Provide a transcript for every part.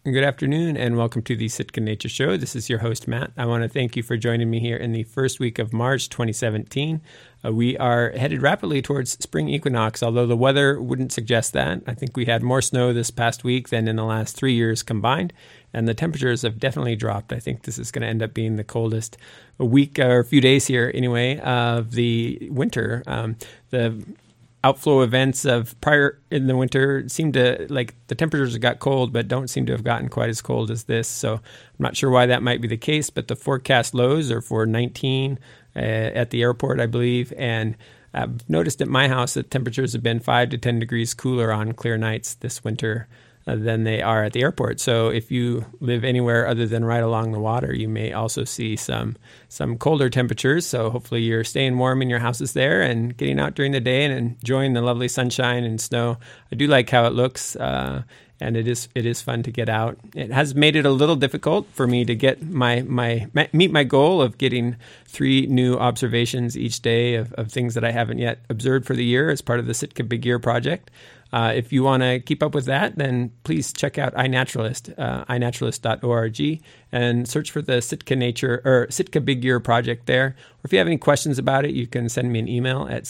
Good afternoon, and welcome to the Sitka Nature Show. This is your host, Matt. I want to thank you for joining me here in the first week of March 2017. We are headed rapidly towards spring equinox, although the weather wouldn't suggest that. I think we had more snow this past week than in the last 3 years combined, and the temperatures have definitely dropped. I think this is going to end up being the coldest week or a few days here anyway of the winter. The outflow events of prior in the winter seem to, like, the temperatures got cold, but don't seem to have gotten quite as cold as this. So I'm not sure why that might be the case, but the forecast lows are for 19 at the airport, I believe. And I've noticed at my house that temperatures have been 5 to 10 degrees cooler on clear nights this winter than they are at the airport. So if you live anywhere other than right along the water, you may also see some colder temperatures. So hopefully you're staying warm in your houses there and getting out during the day and enjoying the lovely sunshine and snow. I do like how it looks, and it is fun to get out. It has made it a little difficult for me to get meet my goal of getting 3 new observations each day of things that I haven't yet observed for the year as part of the Sitka Big Year project. If you want to keep up with that, then please check out iNaturalist, iNaturalist.org, and search for the Sitka Nature or Sitka Big Year project there. Or if you have any questions about it, you can send me an email at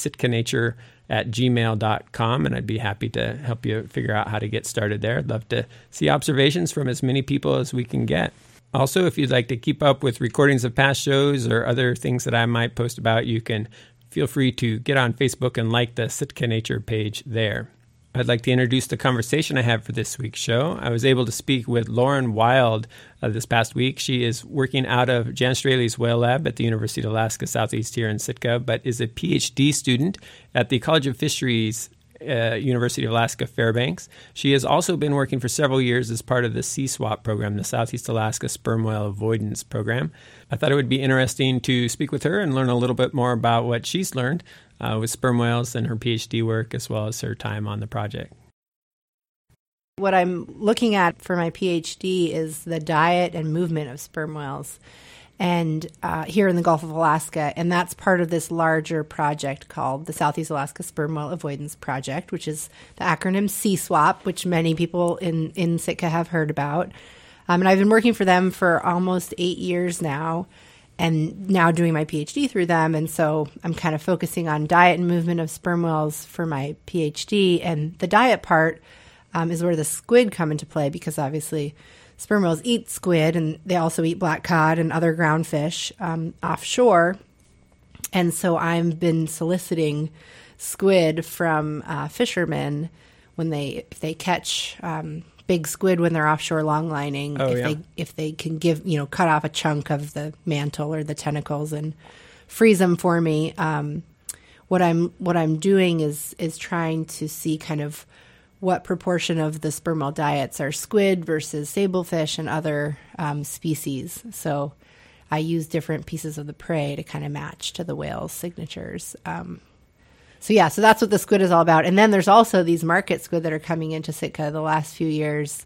sitkanature@gmail.com, and I'd be happy to help you figure out how to get started there. I'd love to see observations from as many people as we can get. Also, if you'd like to keep up with recordings of past shows or other things that I might post about, you can feel free to get on Facebook and like the Sitka Nature page there. I'd like to introduce the conversation I have for this week's show. I was able to speak with Lauren Wild this past week. She is working out of Jan Straley's Whale Lab at the University of Alaska Southeast here in Sitka, but is a PhD student at the College of Fisheries, University of Alaska Fairbanks. She has also been working for several years as part of the CSWAP program, the Southeast Alaska Sperm Whale Avoidance Program. I thought it would be interesting to speak with her and learn a little bit more about what she's learned with sperm whales and her PhD work, as well as her time on the project. What I'm looking at for my PhD is the diet and movement of sperm whales, and here in the Gulf of Alaska, and that's part of this larger project called the Southeast Alaska Sperm Whale Avoidance Project, which is the acronym CSWAP, which many people in Sitka have heard about. And I've been working for them for almost 8 years now, and now doing my PhD through them. And so I'm kind of focusing on diet and movement of sperm whales for my PhD. And the diet part is where the squid come into play, because obviously sperm whales eat squid, and they also eat black cod and other ground fish offshore. And so I've been soliciting squid from fishermen if they catch big squid when they're offshore longlining. If they can cut off a chunk of the mantle or the tentacles and freeze them for me. What I'm doing is trying to see kind of what proportion of the sperm whale diets are squid versus sablefish and other species. So I use different pieces of the prey to kind of match to the whale's signatures. So that's what the squid is all about. And then there's also these market squid that are coming into Sitka the last few years.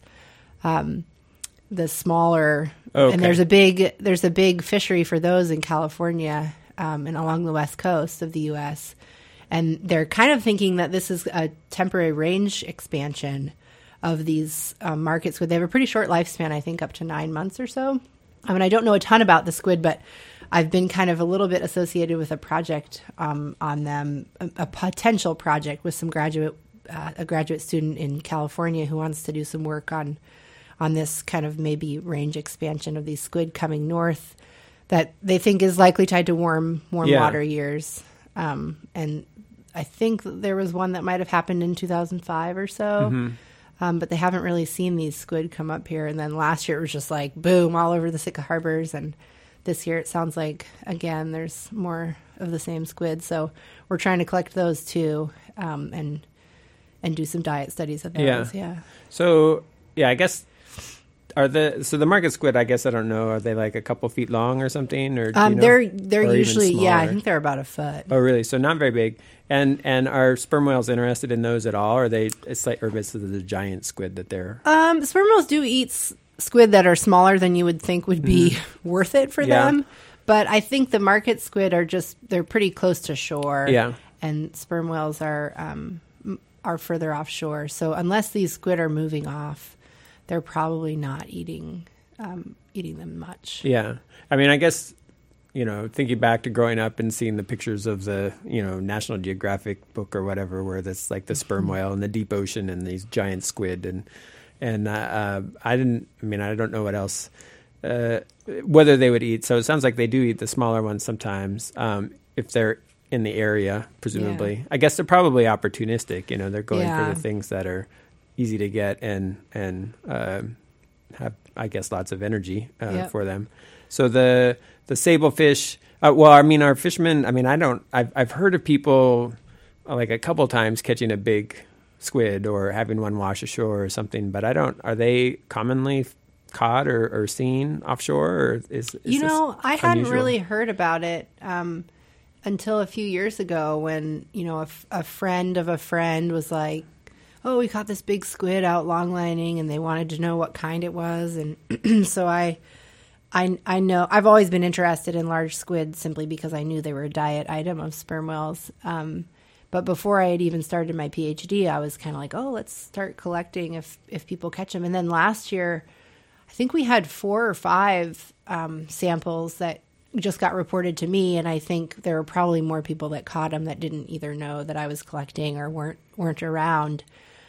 The smaller, and there's a big fishery for those in California and along the west coast of the U.S. And they're kind of thinking that this is a temporary range expansion of these market squid. They have a pretty short lifespan, I think up to 9 months or so. I mean, I don't know a ton about the squid, but I've been kind of a little bit associated with a project on them, a potential project with a graduate student in California who wants to do some work on this kind of maybe range expansion of these squid coming north that they think is likely tied to warm water years. And I think there was one that might have happened in 2005 or so. Mm-hmm. But they haven't really seen these squid come up here. And then last year it was just like boom all over the Sitka harbors, and this year it sounds like, again, there's more of the same squid. So we're trying to collect those too, and do some diet studies of those. Yeah. So, I guess, the market squid, I guess, I don't know, are they like a couple feet long or something? Or they're usually, I think they're about a foot. Oh, really? So not very big. And are sperm whales interested in those at all? Or are they, or is it the giant squid that they're... Sperm whales do eat squid that are smaller than you would think would be worth it for them. But I think the market squid they're pretty close to shore. Yeah. And sperm whales are further offshore. So unless these squid are moving off, they're probably not eating them much. Yeah. I mean, I guess, thinking back to growing up and seeing the pictures of the, National Geographic book or whatever, where that's like the sperm whale in the deep ocean and these giant squid. And I don't know what else, whether they would eat. So it sounds like they do eat the smaller ones sometimes, if they're in the area, presumably. Yeah. I guess they're probably opportunistic. They're going for the things that are easy to get and have, I guess, lots of energy for them. So the sablefish, our fishermen, I've heard of people like a couple times catching a big squid or having one wash ashore or something, but are they commonly caught or seen offshore? Or is I hadn't really heard about it until a few years ago when, a friend of a friend was like, oh, we caught this big squid out longlining, and they wanted to know what kind it was. And so I know I've always been interested in large squid simply because I knew they were a diet item of sperm whales. But before I had even started my PhD, I was kind of like, oh, let's start collecting if people catch them. And then last year, I think we had 4 or 5 samples that just got reported to me, and I think there were probably more people that caught them that didn't either know that I was collecting or weren't around.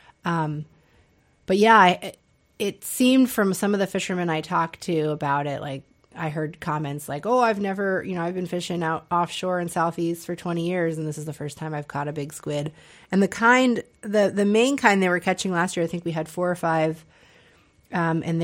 But yeah, it seemed from some of the fishermen I talked to about it, like I heard comments like, oh, I've been fishing out offshore in Southeast for 20 years, and this is the first time I've caught a big squid. And the main kind they were catching last year, I think we had 4 or 5, and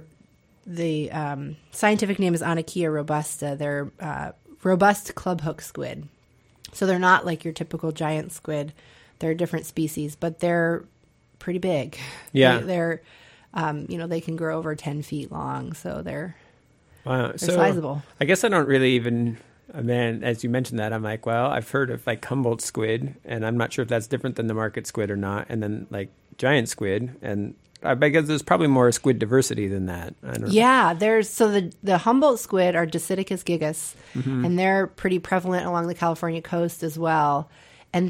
the scientific name is Onychia robusta. They're robust clubhook squid. So they're not like your typical giant squid. They're a different species, but they're pretty big. Yeah. They're they can grow over 10 feet long. So they're so sizable. I guess I don't really even, as you mentioned that, I'm like, well, I've heard of like Humboldt squid, and I'm not sure if that's different than the market squid or not. And then like giant squid, and I guess there's probably more squid diversity than that. I don't know. Yeah, the Humboldt squid are Dacitacus gigas, and they're pretty prevalent along the California coast as well. And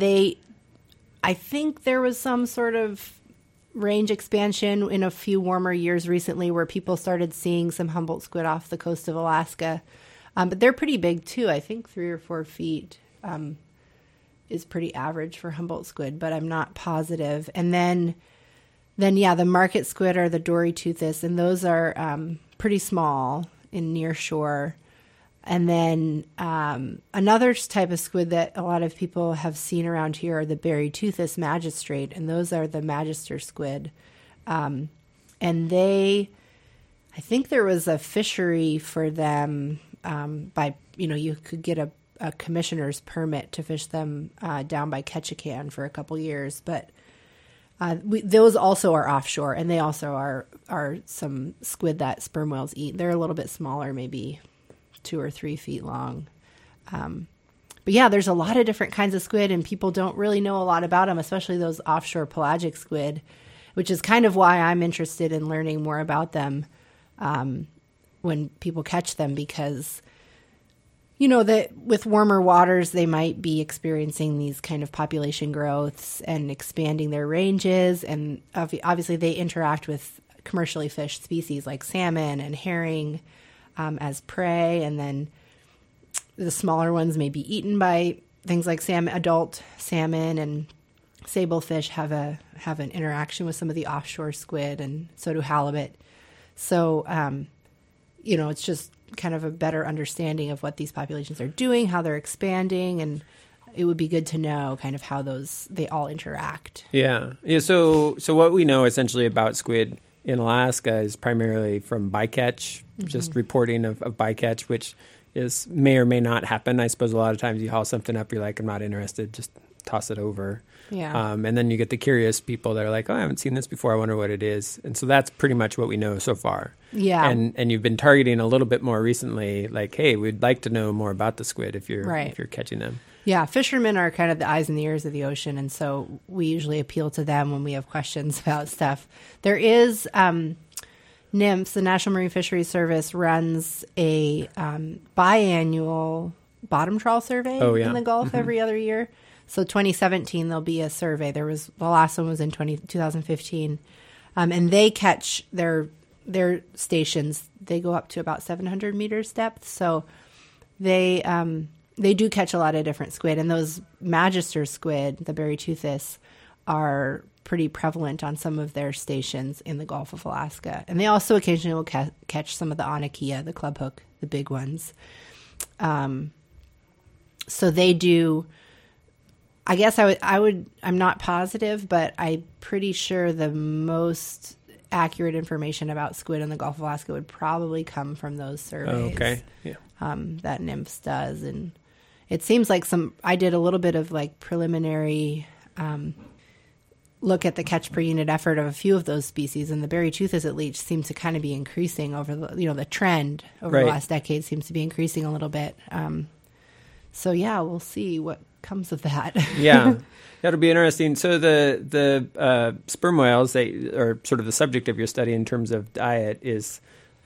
I think there was some sort of range expansion in a few warmer years recently where people started seeing some Humboldt squid off the coast of Alaska. But they're pretty big too. I think 3 or 4 feet is pretty average for Humboldt squid, but I'm not positive. And then the market squid are the Doryteuthis, and those are pretty small in near shore. And then another type of squid that a lot of people have seen around here are the Berryteuthis magistrate, and those are the magister squid. And I think there was a fishery for them you could get a commissioner's permit to fish them down by Ketchikan for a couple years, but those also are offshore, and they also are some squid that sperm whales eat. They're a little bit smaller, maybe 2 or 3 feet long. But yeah, there's a lot of different kinds of squid, and people don't really know a lot about them, especially those offshore pelagic squid, which is kind of why I'm interested in learning more about them when people catch them, because that with warmer waters, they might be experiencing these kind of population growths and expanding their ranges. And obviously they interact with commercially fished species like salmon and herring as prey. And then the smaller ones may be eaten by things like adult salmon, and sablefish have an interaction with some of the offshore squid, and so do halibut. So, it's just kind of a better understanding of what these populations are doing, how they're expanding, and it would be good to know kind of how they all interact. Yeah. So what we know essentially about squid in Alaska is primarily from bycatch, just reporting of bycatch, which may or may not happen. I suppose a lot of times you haul something up, you're like, I'm not interested, just toss it over. Yeah. And then you get the curious people that are like, oh, I haven't seen this before, I wonder what it is. And so that's pretty much what we know so far. Yeah. And you've been targeting a little bit more recently, like, hey, we'd like to know more about the squid if you're catching them. Yeah, fishermen are kind of the eyes and the ears of the ocean, and so we usually appeal to them when we have questions about stuff. There is NMFS, the National Marine Fisheries Service, runs a biannual bottom trawl survey in the Gulf every other year. So 2017, there'll be a survey. The last one was in 2015. And they catch their stations. They go up to about 700 meters depth. So they do catch a lot of different squid. And those magister squid, the Beryteuthis, are pretty prevalent on some of their stations in the Gulf of Alaska. And they also occasionally will catch some of the Onychia, the clubhook, the big ones. So they do, I guess I'm not positive, but I'm pretty sure the most accurate information about squid in the Gulf of Alaska would probably come from those surveys that NMFS does. And it seems like I did a little bit of like preliminary look at the catch per unit effort of a few of those species, and the Beryteuthis at least seems to kind of be increasing over the trend over the last decade seems to be increasing a little bit. So yeah, we'll see what comes of that. Yeah, that'll be interesting. So the sperm whales, they are sort of the subject of your study in terms of diet is,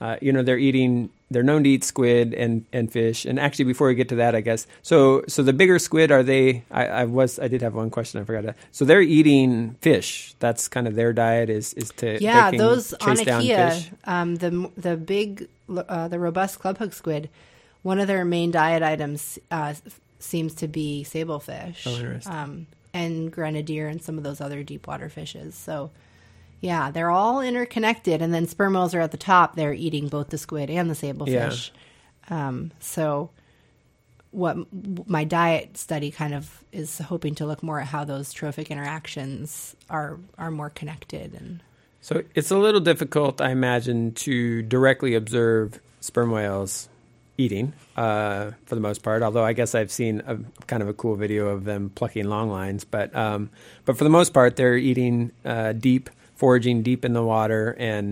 they're known to eat squid and fish. And actually, before we get to that, I guess, so the bigger squid, are they, I did have one question, I forgot to, so they're eating fish. That's kind of their diet is to, those chase down fish. The big, the robust clubhook squid, one of their main diet items seems to be sablefish. Oh, interesting. And grenadier and some of those other deep water fishes. So yeah, they're all interconnected, and then sperm whales are at the top. They're eating both the squid and the sablefish. Yeah. So what my diet study kind of is hoping to look more at how those trophic interactions are more connected. And so it's a little difficult, I imagine, to directly observe sperm whales eating for the most part, although I guess I've seen a kind of a cool video of them plucking longlines. But for the most part, they're eating deep, foraging deep in the water and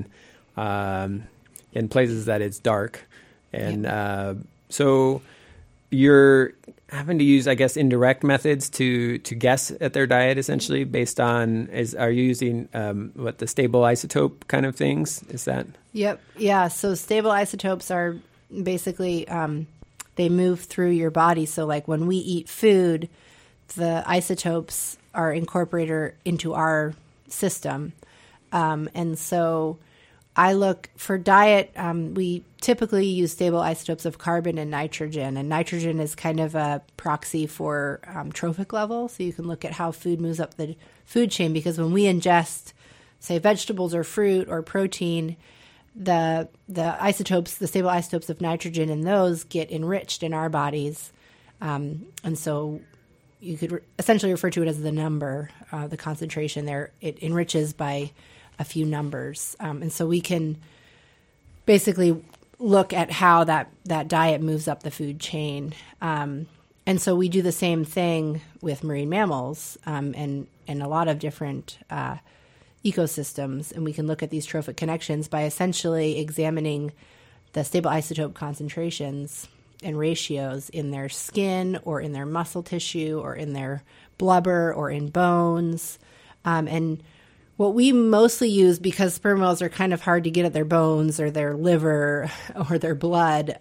in places that it's dark. And so you're having to use, I guess, indirect methods to guess at their diet, essentially, based on, are you using the stable isotope kind of things? Is that? Yep. Yeah. So stable isotopes are basically, they move through your body. So like when we eat food, the isotopes are incorporated into our system. And so I look for diet. We typically use stable isotopes of carbon and nitrogen is kind of a proxy for trophic level. So you can look at how food moves up the food chain, because when we ingest, say, vegetables or fruit or protein, the isotopes, the stable isotopes of nitrogen in those get enriched in our bodies. And so you could essentially refer to it as the number, the concentration there. It enriches by a few numbers. And so we can basically look at how that diet moves up the food chain. And so we do the same thing with marine mammals and a lot of different ecosystems. And we can look at these trophic connections by essentially examining the stable isotope concentrations and ratios in their skin or in their muscle tissue or in their blubber or in bones. And what we mostly use, because sperm whales are kind of hard to get at their bones or their liver or their blood,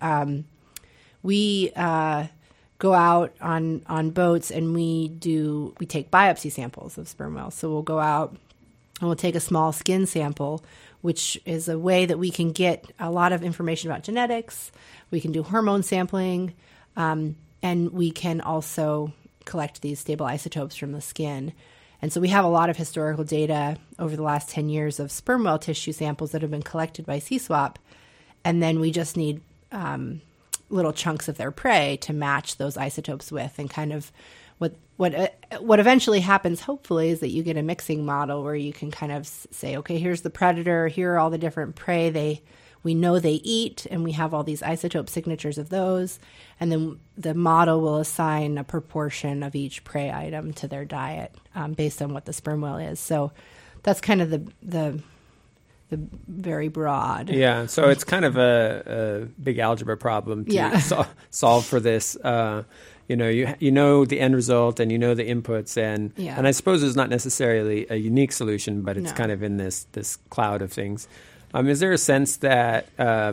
we go out on boats and we take biopsy samples of sperm whales. So we'll go out and we'll take a small skin sample, which is a way that we can get a lot of information about genetics. We can do hormone sampling, and we can also collect these stable isotopes from the skin. And so we have a lot of historical data over the last 10 years of sperm whale tissue samples that have been collected by CSWAP. And then we just need little chunks of their prey to match those isotopes with. And kind of what eventually happens, hopefully, is that you get a mixing model where you can kind of say, okay, here's the predator, here are all the different prey we know they eat, and we have all these isotope signatures of those. And then the model will assign a proportion of each prey item to their diet based on what the sperm whale is. So that's kind of the very broad. Yeah, so it's kind of a big algebra problem to solve for this. You know the end result, and you know the inputs, and I suppose it's not necessarily a unique solution, but it's kind of in this cloud of things. Is there a sense that,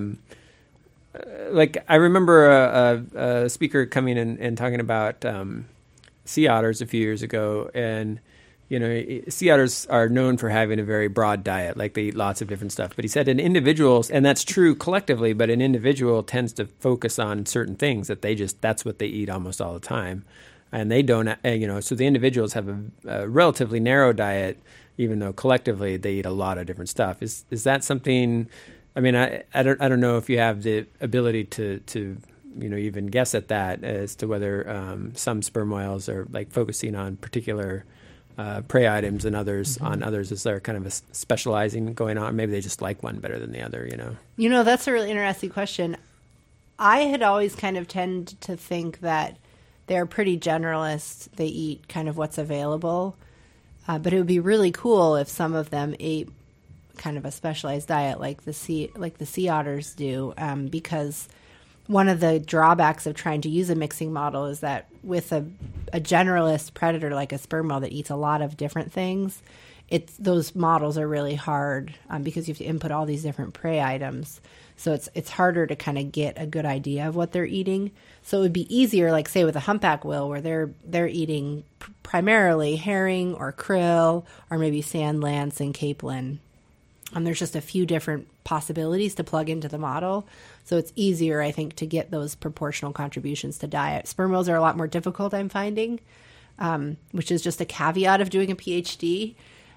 like, I remember a speaker coming in and talking about sea otters a few years ago, and sea otters are known for having a very broad diet, like they eat lots of different stuff. But he said in individuals, and that's true collectively, but an individual tends to focus on certain things that's what they eat almost all the time. And they don't, so the individuals have a relatively narrow diet, even though collectively they eat a lot of different stuff. Is that something? I mean, I don't know if you have the ability to even guess at that as to whether some sperm whales are like focusing on particular prey items and others on others. Is there kind of a specializing going on? Maybe they just like one better than the other. That's a really interesting question. I had always kind of tend to think that they're pretty generalist. They eat kind of what's available. But it would be really cool if some of them ate kind of a specialized diet like the sea otters do, because one of the drawbacks of trying to use a mixing model is that with a generalist predator like a sperm whale that eats a lot of different things, those models are really hard because you have to input all these different prey items. So it's harder to kind of get a good idea of what they're eating. So it would be easier, like say with a humpback whale, where they're eating primarily herring or krill or maybe sand lance and capelin. There's just a few different possibilities to plug into the model. So it's easier, I think, to get those proportional contributions to diet. Sperm whales are a lot more difficult, I'm finding, which is just a caveat of doing a PhD.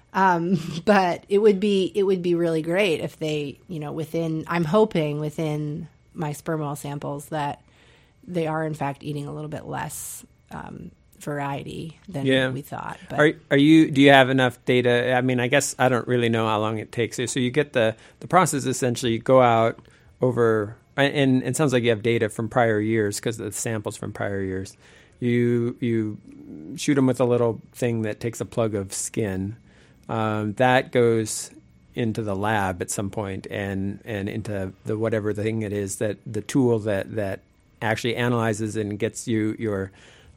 But it would be really great if they, I'm hoping within my sperm whale samples that they are in fact eating a little bit less variety than we thought. But do you have enough data? I mean, I guess I don't really know how long it takes. So you get the process essentially, you go out over, and it sounds like you have data from prior years because the samples from prior years. You shoot them with a little thing that takes a plug of skin. That goes into the lab at some point and into the whatever the thing it is, that the tool that actually analyzes and gets you your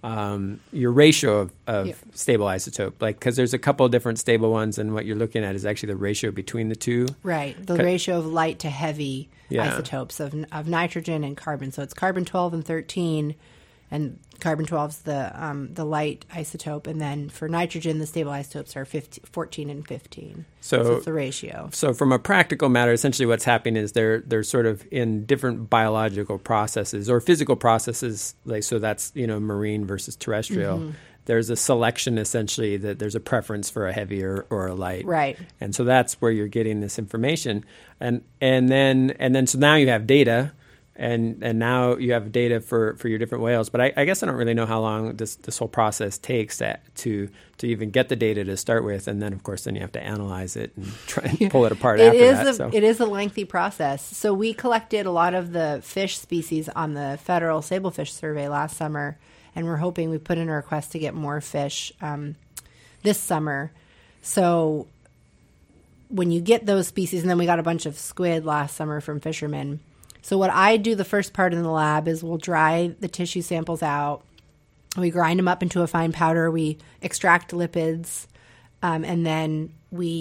ratio of stable isotope, because there's a couple of different stable ones, and what you're looking at is actually the ratio between the two. Right, the ratio of light to heavy isotopes of nitrogen and carbon. So it's carbon 12 and 13, and carbon 12 is the light isotope, and then for nitrogen, the stable isotopes are 14 and 15. So it's the ratio. So from a practical matter, essentially what's happening is they're sort of in different biological processes or physical processes. So that's marine versus terrestrial. Mm-hmm. There's a selection essentially that there's a preference for a heavy or a light. Right. And so that's where you're getting this information, and then so now you have data. And now you have data for your different whales, but I guess I don't really know how long this whole process takes to even get the data to start with, and then of course then you have to analyze it and try and pull it apart after that. It is a lengthy process. So we collected a lot of the fish species on the federal sablefish survey last summer, and we're hoping we put in a request to get more fish this summer. So when you get those species, and then we got a bunch of squid last summer from fishermen. So what I do the first part in the lab is we'll dry the tissue samples out. We grind them up into a fine powder. We extract lipids. And then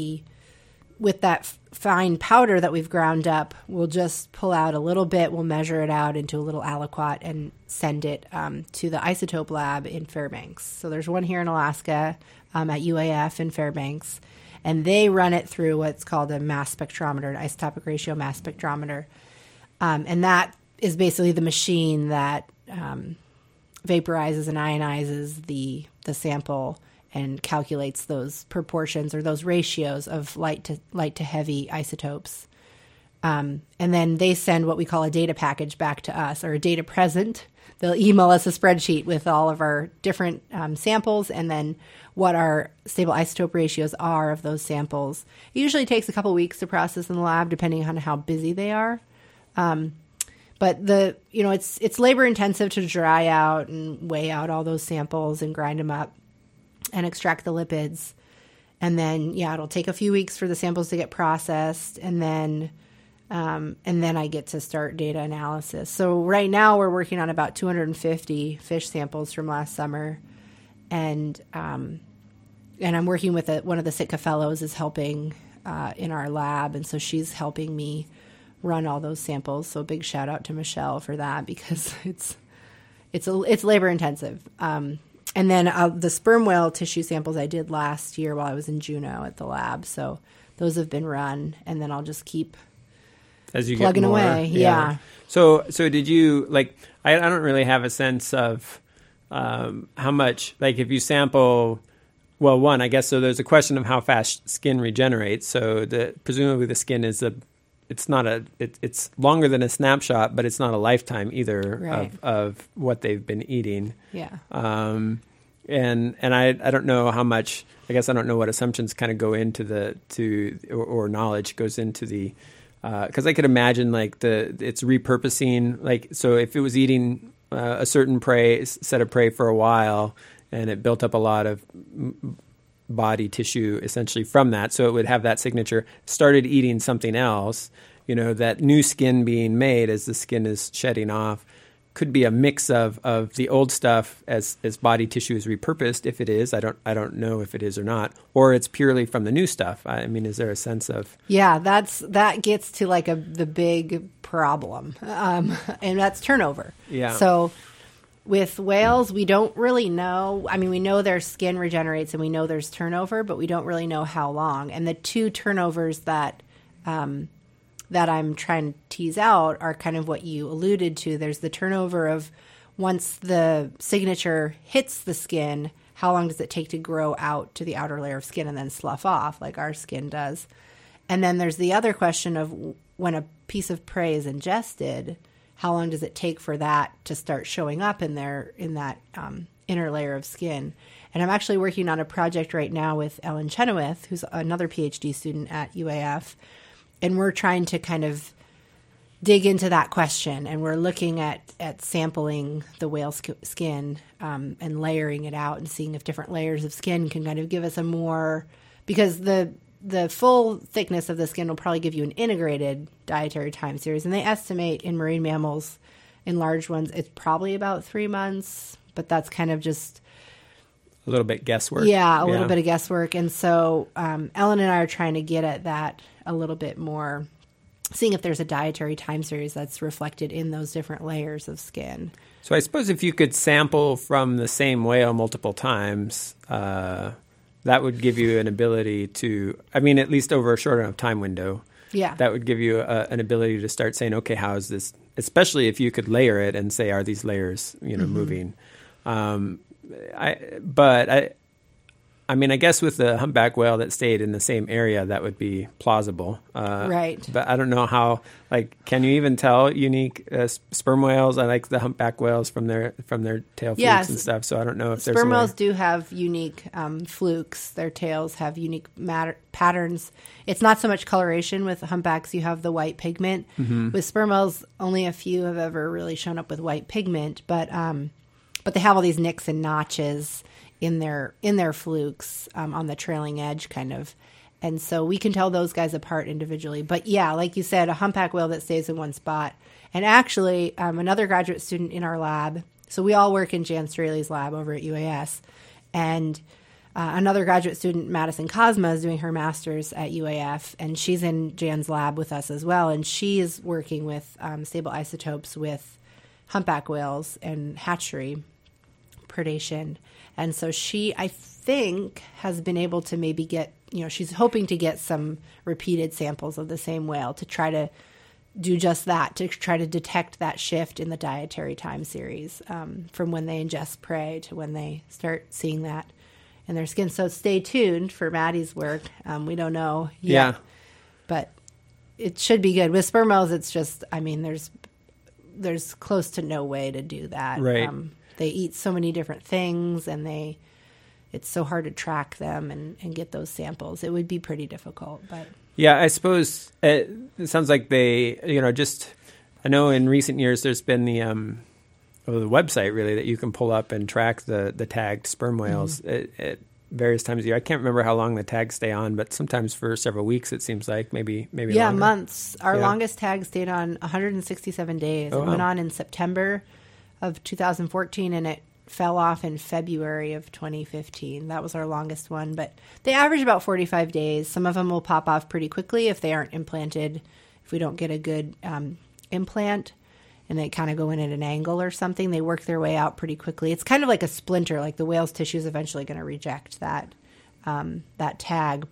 with that fine powder that we've ground up, we'll just pull out a little bit. We'll measure it out into a little aliquot and send it to the isotope lab in Fairbanks. So there's one here in Alaska at UAF in Fairbanks. And they run it through what's called a mass spectrometer, an isotopic ratio mass spectrometer. And that is basically the machine that vaporizes and ionizes the sample and calculates those proportions or those ratios of light to heavy isotopes. And then they send what we call a data package back to us, or a data present. They'll email us a spreadsheet with all of our different samples and then what our stable isotope ratios are of those samples. It usually takes a couple weeks to process in the lab, depending on how busy they are. But it's labor intensive to dry out and weigh out all those samples and grind them up and extract the lipids. And then, it'll take a few weeks for the samples to get processed. And then I get to start data analysis. So right now we're working on about 250 fish samples from last summer. And I'm working with one of the Sitka fellows is helping, in our lab. And so she's helping me run all those samples. So a big shout out to Michelle for that, because it's labor intensive. And then the sperm whale tissue samples I did last year while I was in Juneau at the lab. So those have been run, and then I'll just keep as you plugging get more, away. Yeah. So did you, like, I don't really have a sense of how much, like, if you sample, well, one, I guess, so there's a question of how fast skin regenerates. So presumably the skin is it's longer than a snapshot, but it's not a lifetime either of what they've been eating. Yeah. And I don't know how much, I guess I don't know what assumptions kind of go into or knowledge goes into the, because I could imagine like it's repurposing, like, so if it was eating a certain set of prey for a while and it built up a lot of body tissue essentially from that, so it would have that signature, started eating something else, that new skin being made as the skin is shedding off could be a mix of the old stuff as body tissue is repurposed. If it is, I don't know if it is or not, or it's purely from the new stuff. I mean, is there a sense of? Yeah, that gets to like the big problem, and that's turnover. Yeah. So with whales, we don't really know. I mean, we know their skin regenerates and we know there's turnover, but we don't really know how long. And the two turnovers that I'm trying to tease out are kind of what you alluded to. There's the turnover of once the signature hits the skin, how long does it take to grow out to the outer layer of skin and then slough off like our skin does? And then there's the other question of when a piece of prey is ingested, how long does it take for that to start showing up in that inner layer of skin? And I'm actually working on a project right now with Ellen Chenoweth, who's another PhD student at UAF, and we're trying to kind of dig into that question. And we're looking at sampling the whale skin and layering it out and seeing if different layers of skin can kind of give us a more, because the full thickness of the skin will probably give you an integrated dietary time series. And they estimate in marine mammals, in large ones, it's probably about 3 months, but that's kind of just a little bit guesswork. Yeah, a little bit of guesswork. And so Ellen and I are trying to get at that a little bit more, seeing if there's a dietary time series that's reflected in those different layers of skin. So I suppose if you could sample from the same whale multiple times, that would give you an ability to, I mean, at least over a short enough time window, that would give you an ability to start saying, okay, how is this, especially if you could layer it and say, are these layers, moving? I mean, I guess with the humpback whale that stayed in the same area, that would be plausible. Right. But I don't know how, like, can you even tell unique sperm whales? I like the humpback whales from their tail flukes and stuff. So I don't know if sperm whales do have unique flukes. Their tails have unique patterns. It's not so much coloration. With humpbacks, you have the white pigment. Mm-hmm. With sperm whales, only a few have ever really shown up with white pigment. But they have all these nicks and notches in their flukes on the trailing edge kind of. And so we can tell those guys apart individually. But yeah, like you said, a humpback whale that stays in one spot. And actually, another graduate student in our lab, so we all work in Jan Straley's lab over at UAS, and another graduate student, Madison Cosma, is doing her master's at UAF, and she's in Jan's lab with us as well. And she is working with stable isotopes with humpback whales and hatchery predation. And so she, I think, has been able to maybe get, she's hoping to get some repeated samples of the same whale to try to do just that, to try to detect that shift in the dietary time series from when they ingest prey to when they start seeing that in their skin. So stay tuned for Maddie's work. We don't know yet. Yeah. But it should be good. With sperm whales, it's just, I mean, there's close to no way to do that. Right. They eat so many different things, and it's so hard to track them and get those samples. It would be pretty difficult, but yeah, I suppose it sounds like they, I know in recent years there's been the website really that you can pull up and track the tagged sperm whales at various times of the year. I can't remember how long the tags stay on, but sometimes for several weeks it seems like maybe longer. Months. Our longest tag stayed on 167 days. It went on in September of 2014, and it fell off in February of 2015. That was our longest one, but they average about 45 days. Some of them will pop off pretty quickly if they aren't implanted, if we don't get a good implant. and they kind of go in at an angle or something. They work their way out pretty quickly. It's kind of like a splinter, like the whale's tissue is eventually going to reject that tag.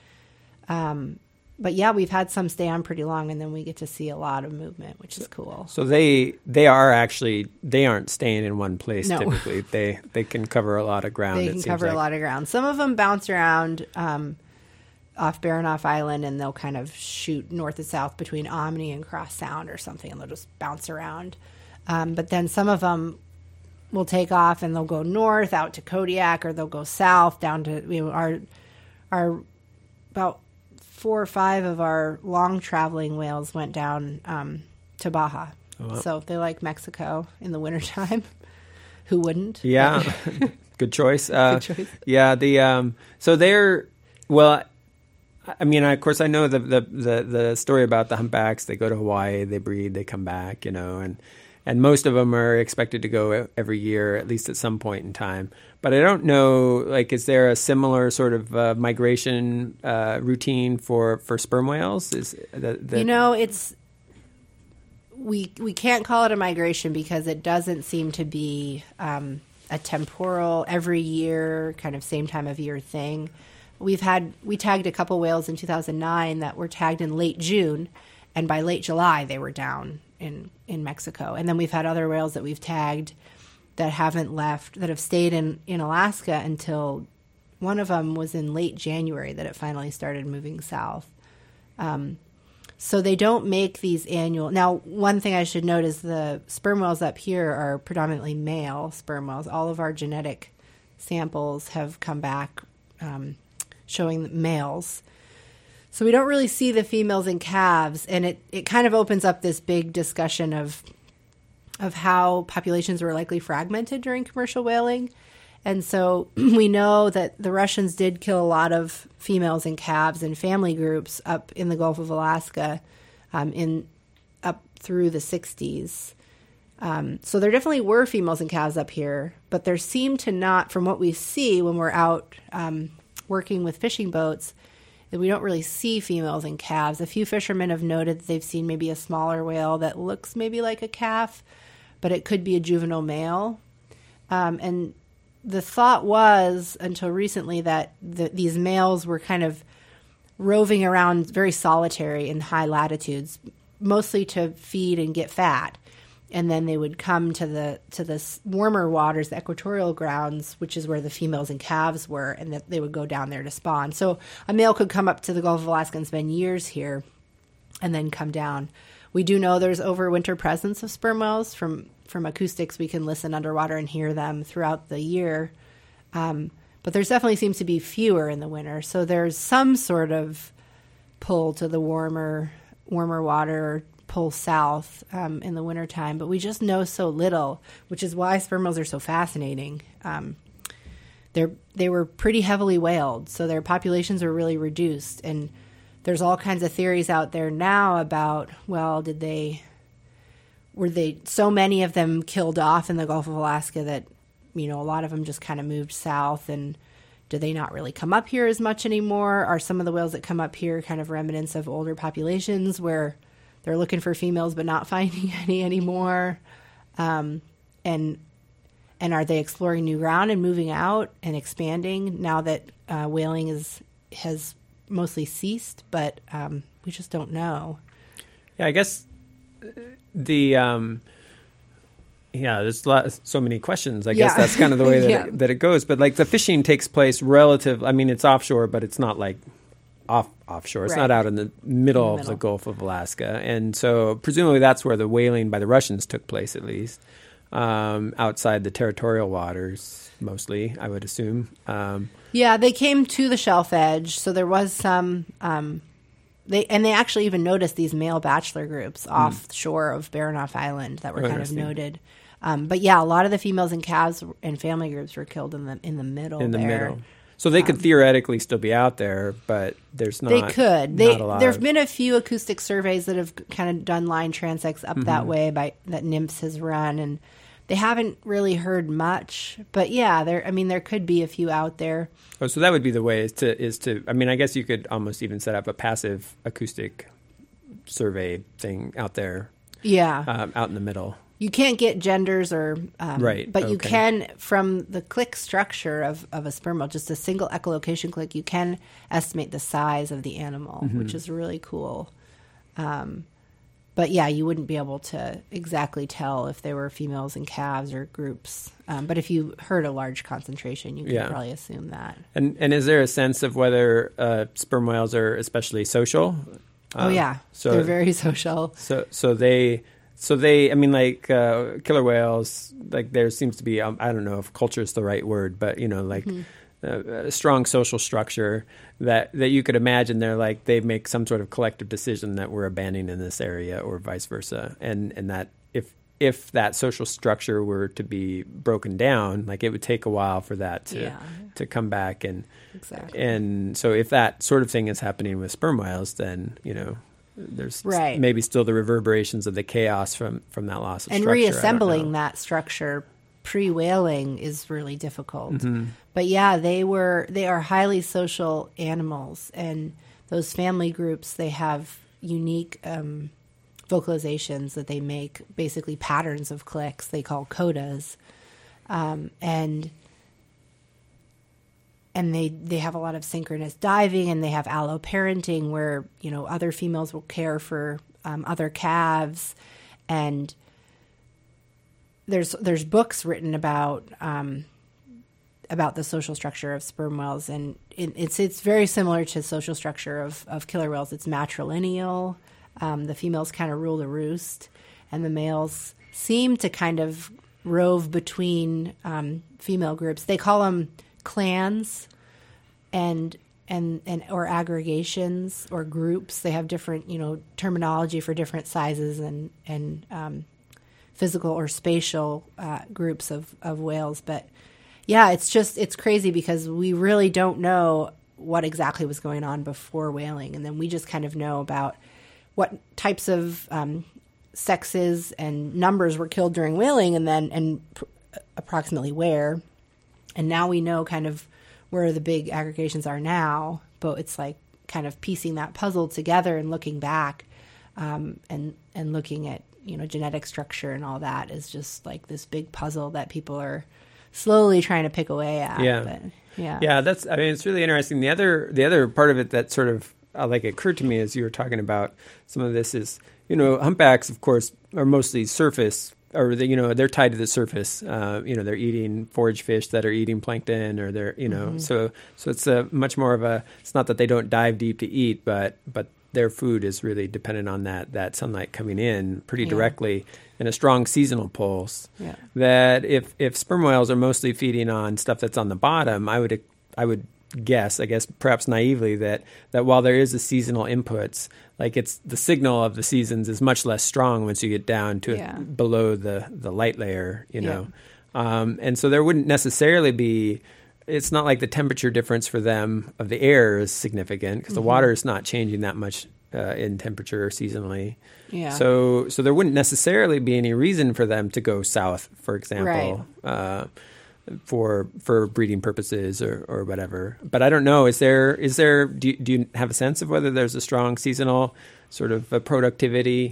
But yeah, we've had some stay on pretty long, and then we get to see a lot of movement, which is cool. So they aren't staying in one place. No. Typically. They can cover a lot of ground. They can cover a lot of ground. Some of them bounce around off Baranof Island, and they'll kind of shoot north and south between Omni and Cross Sound or something, and they'll just bounce around. But then some of them will take off, and they'll go north out to Kodiak, or they'll go south down to our about 4 or 5 of our long traveling whales went down to Baja. Oh, wow. So they like Mexico in the wintertime. Who wouldn't? Yeah. Good choice. Good choice. Yeah. So they're, well, I mean, of course, I know the story about the humpbacks. They go to Hawaii, they breed, they come back, and most of them are expected to go every year, at least at some point in time. But I don't know, like, is there a similar sort of migration routine for sperm whales? We can't call it a migration because it doesn't seem to be a temporal, every year, kind of same time of year thing. We tagged a couple whales in 2009 that were tagged in late June, and by late July they were down in Mexico. And then we've had other whales that we've tagged that haven't left, that have stayed in Alaska until one of them was in late January that it finally started moving south. So they don't make these annual. Now, one thing I should note is the sperm whales up here are predominantly male sperm whales. All of our genetic samples have come back showing males. So we don't really see the females and calves, and it kind of opens up this big discussion of how populations were likely fragmented during commercial whaling. And so we know that the Russians did kill a lot of females and calves and family groups up in the Gulf of Alaska up through the 60s. So there definitely were females and calves up here, but there seemed to not, from what we see when we're out working with fishing boats, that we don't really see females and calves. A few fishermen have noted that they've seen maybe a smaller whale that looks maybe like a calf, but it could be a juvenile male. And the thought was, until recently, that these males were kind of roving around very solitary in high latitudes, mostly to feed and get fat. And then they would come to the warmer waters, the equatorial grounds, which is where the females and calves were, and that they would go down there to spawn. So a male could come up to the Gulf of Alaska and spend years here and then come down. We do know there's overwinter presence of sperm whales. From acoustics, we can listen underwater and hear them throughout the year. But there definitely seems to be fewer in the winter. So there's some sort of pull to the warmer water, pull south in the wintertime. But we just know so little, which is why sperm whales are so fascinating. They were pretty heavily whaled, so their populations were really reduced. And there's all kinds of theories out there now about, well, were so many of them killed off in the Gulf of Alaska that, a lot of them just kind of moved south, and do they not really come up here as much anymore? Are some of the whales that come up here kind of remnants of older populations where they're looking for females but not finding any anymore? And are they exploring new ground and moving out and expanding now that whaling has mostly ceased? But we just don't know. Yeah, I guess there's so many questions. I guess that's kind of the way that it goes. But like the fishing takes place it's offshore, but it's not like offshore. It's not out in the middle of the Gulf of Alaska. And so presumably that's where the whaling by the Russians took place, at least, outside the territorial waters, mostly, I would assume. They came to the shelf edge. So there was some... They actually even noticed these male bachelor groups offshore of Baranof Island that were kind of noted. But a lot of the females and calves and family groups were killed in the middle. In the middle. So they could theoretically still be out there, but there's not. They could. There've been a few acoustic surveys that have kind of done line transects up that way that NMFS has run, and they haven't really heard much. But there could be a few out there. Oh, so that would be the way is to. I guess you could almost even set up a passive acoustic survey thing out there. out in the middle. You can't get genders or right, but you can, from the click structure of a sperm whale, just a single echolocation click, you can estimate the size of the animal, which is really cool. But yeah, you wouldn't be able to exactly tell if they were females and calves or groups. But if you heard a large concentration, you could probably assume that. And is there a sense of whether sperm whales are especially social? So they're very social. So they, I mean, like killer whales, like there seems to be, I don't know if culture is the right word, but like a strong social structure that you could imagine. They're like, they make some sort of collective decision that we're abandoning this area or vice versa. And that if that social structure were to be broken down, like it would take a while for that to come back. And so if that sort of thing is happening with sperm whales, then, there's maybe still the reverberations of the chaos from that loss of structure. And reassembling that structure pre-whaling is really difficult. But yeah, they are highly social animals, and those family groups, they have unique vocalizations that they make, basically patterns of clicks they call codas, and they have a lot of synchronous diving, and they have alloparenting where other females will care for other calves, and there's books written about the social structure of sperm whales, and it's very similar to social structure of killer whales. It's matrilineal. The females kind of rule the roost, and the males seem to kind of rove between female groups. They call them clans and or aggregations or groups. They have different terminology for different sizes and physical or spatial groups of whales. But yeah, it's crazy because we really don't know what exactly was going on before whaling, and then we just kind of know about what types of sexes and numbers were killed during whaling, and approximately where. And now we know kind of where the big aggregations are now, but it's like kind of piecing that puzzle together and looking back, and looking at genetic structure and all that is just like this big puzzle that people are slowly trying to pick away at. Yeah. It's really interesting. The other part of it that sort of occurred to me as you were talking about some of this is, humpbacks, of course, are mostly surface, or they're tied to the surface. They're eating forage fish that are eating plankton, or they're, so it's a much more of a, it's not that they don't dive deep to eat, but their food is really dependent on that sunlight coming in pretty directly, and a strong seasonal pulse. Yeah. That if sperm whales are mostly feeding on stuff that's on the bottom, I would guess, perhaps naively, that while there is a seasonal inputs, like it's the signal of the seasons is much less strong once you get down to below the light layer, and so there wouldn't necessarily be. It's not like the temperature difference for them of the air is significant because the water is not changing that much in temperature seasonally. Yeah. So there wouldn't necessarily be any reason for them to go south, for example, for breeding purposes or whatever. But I don't know. Is there? Do you have a sense of whether there's a strong seasonal sort of productivity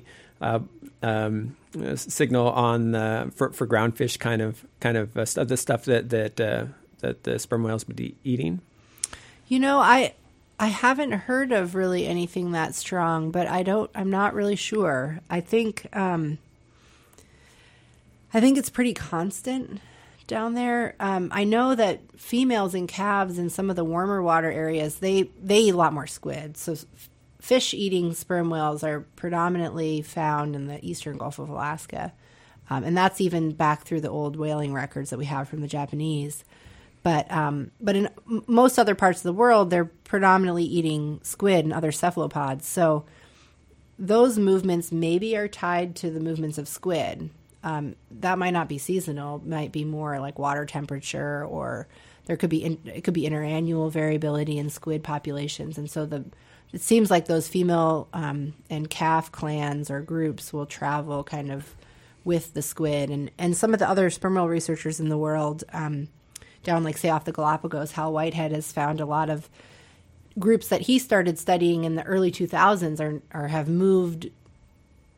signal on for groundfish kind of the stuff that the sperm whales would be eating? I haven't heard of really anything that strong, but I'm not really sure. I think it's pretty constant down there. I know that females and calves in some of the warmer water areas, they eat a lot more squid. So fish-eating sperm whales are predominantly found in the eastern Gulf of Alaska. And that's even back through the old whaling records that we have from the Japanese. But in most other parts of the world, they're predominantly eating squid and other cephalopods. So those movements maybe are tied to the movements of squid. That might not be seasonal. It might be more like water temperature, or it could be interannual variability in squid populations. And so it seems like those female and calf clans or groups will travel kind of with the squid. And some of the other sperm whale researchers in the world, down, like, say, off the Galapagos, Hal Whitehead has found a lot of groups that he started studying in the early 2000s or have moved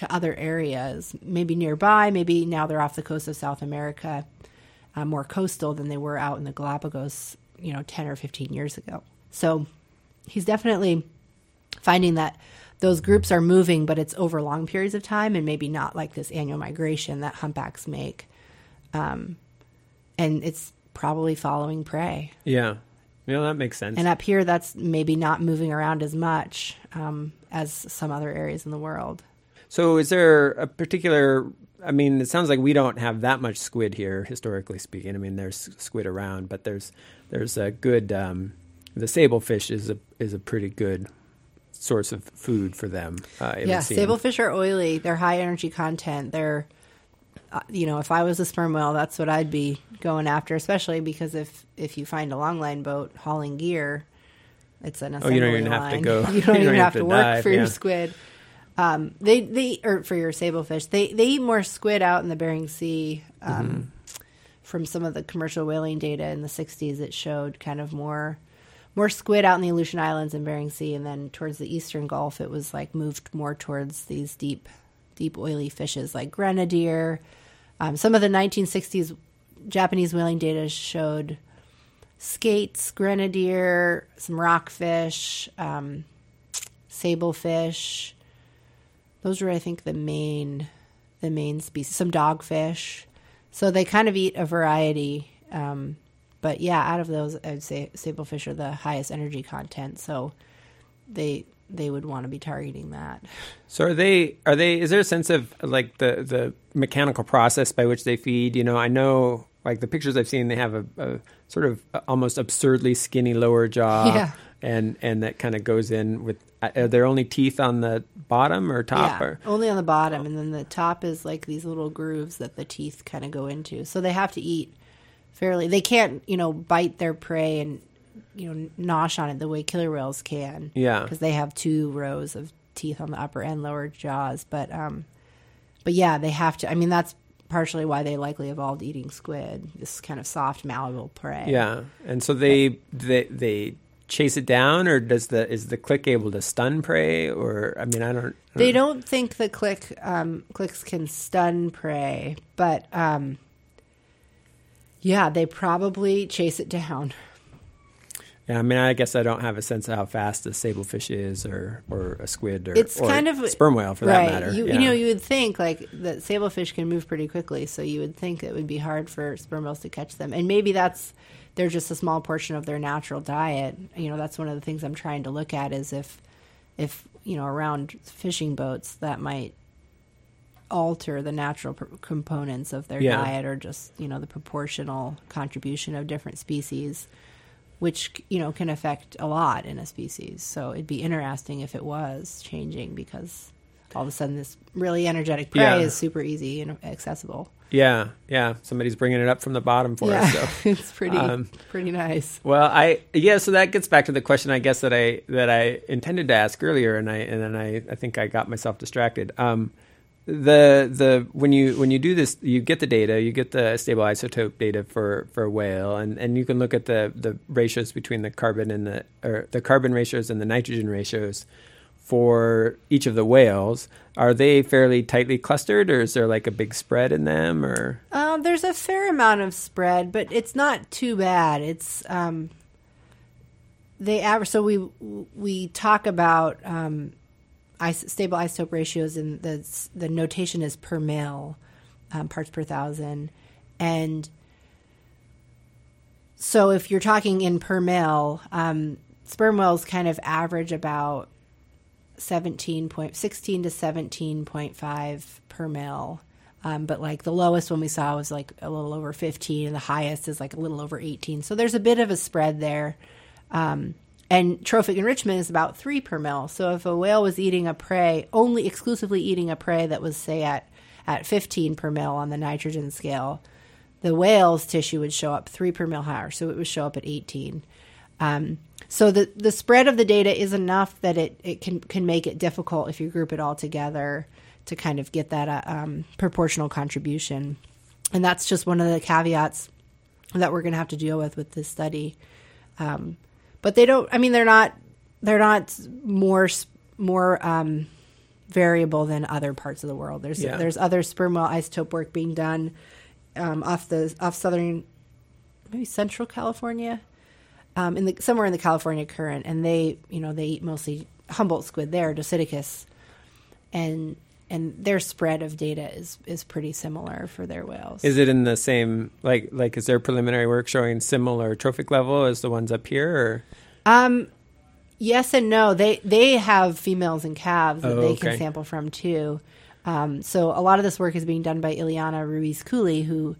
to other areas, maybe nearby. Maybe now they're off the coast of South America, more coastal than they were out in the Galapagos, 10 or 15 years ago. So he's definitely finding that those groups are moving, but it's over long periods of time and maybe not like this annual migration that humpbacks make. And it's probably following prey. Yeah. That makes sense. And up here, that's maybe not moving around as much as some other areas in the world. So is there a particular, it sounds like we don't have that much squid here, historically speaking. There's squid around, but there's a good, the sablefish is a pretty good source of food for them. Sablefish are oily. They're high energy content. They're, if I was a sperm whale, that's what I'd be going after, especially because if you find a longline boat hauling gear, it's an assembly line. You don't even have to go. You don't even have to work for your squid. Or for your sablefish. They eat more squid out in the Bering Sea. From some of the commercial whaling data in the 60s, it showed kind of more squid out in the Aleutian Islands and Bering Sea, and then towards the Eastern Gulf, it was like moved more towards these deep oily fishes like grenadier. Some of the 1960s Japanese whaling data showed skates, grenadier, some rockfish, sablefish. Those were, I think, the main species. Some dogfish. So they kind of eat a variety. But yeah, out of those, I'd say sablefish are the highest energy content. So they would want to be targeting that. So are they, is there a sense of like the mechanical process by which they feed? I know like the pictures I've seen, they have a sort of almost absurdly skinny lower jaw. Yeah. And that kind of goes in with, are there only teeth on the bottom or top? Yeah, only on the bottom. And then the top is like these little grooves that the teeth kind of go into. So they have to eat fairly, they can't, bite their prey and, nosh on it the way killer whales can. Yeah. Because they have 2 rows of teeth on the upper and lower jaws. But yeah, they have to, that's partially why they likely evolved eating squid, this kind of soft, malleable prey. Yeah. And so they chase it down, or is the click able to stun prey? Or They don't think the clicks can stun prey, but yeah, they probably chase it down. Yeah, I guess I don't have a sense of how fast a sablefish is, or a squid, or it's kind of sperm whale for that matter. You would think like that sablefish can move pretty quickly, so you would think it would be hard for sperm whales to catch them, and maybe they're just a small portion of their natural diet. That's one of the things I'm trying to look at is if around fishing boats that might alter the natural components of their diet, or just the proportional contribution of different species, which can affect a lot in a species. So it'd be interesting if it was changing, because all of a sudden this really energetic prey is super easy and accessible. Yeah. Somebody's bringing it up from the bottom for us. So. It's pretty nice. Well, so that gets back to the question, I guess, that I intended to ask earlier, and then I think I got myself distracted. When you do this, you get the data, you get the stable isotope data for a whale, and you can look at the ratios between the carbon the carbon ratios and the nitrogen ratios for each of the whales. Are they fairly tightly clustered, or is there like a big spread in them? Or there's a fair amount of spread, but it's not too bad. It's they average. So we talk about stable isotope ratios, and the notation is per mil, parts per thousand, and so if you're talking in per mil, sperm whales kind of average about 16 to 17.5 per mil. But like the lowest one we saw was like a little over 15, and the highest is like a little over 18. So there's a bit of a spread there. And trophic enrichment is about 3 per mil. So if a whale was eating a prey, exclusively eating a prey that was, say, at 15 per mil on the nitrogen scale, the whale's tissue would show up 3 per mil higher. So it would show up at 18. So the spread of the data is enough that it can make it difficult if you group it all together to kind of get that proportional contribution. And that's just one of the caveats that we're going to have to deal with this study. But they don't, they're not more variable than other parts of the world. There's other sperm whale isotope work being done off southern, maybe central California, somewhere in the California Current, and they eat mostly Humboldt squid there, Dosidicus, and their spread of data is pretty similar for their whales. Is it in the same like is there preliminary work showing similar trophic level as the ones up here? Or? Yes and no. They have females and calves that they can sample from too. So a lot of this work is being done by Ileana Ruiz Cooley, who